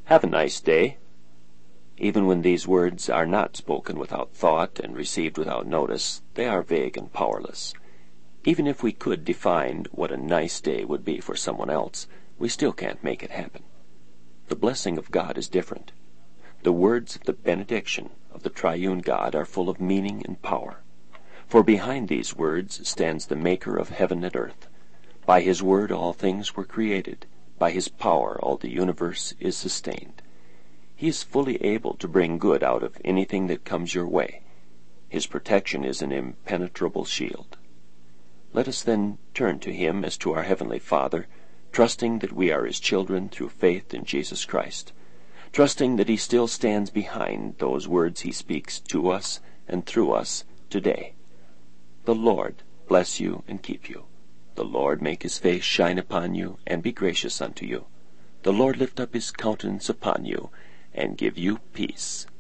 Have a nice day. Even when these words are not spoken without thought and received without notice, they are vague and powerless. Even if we could define what a nice day would be for someone else, we still can't make it happen. The blessing of God is different. The words of the benediction of the triune God are full of meaning and power. For behind these words stands the Maker of heaven and earth. By his word all things were created. By his power all the universe is sustained. He is fully able to bring good out of anything that comes your way. His protection is an impenetrable shield. Let us then turn to him as to our Heavenly Father, trusting that we are his children through faith in Jesus Christ, trusting that he still stands behind those words he speaks to us and through us today. The Lord bless you and keep you. The Lord make his face shine upon you and be gracious unto you. The Lord lift up his countenance upon you and give you peace.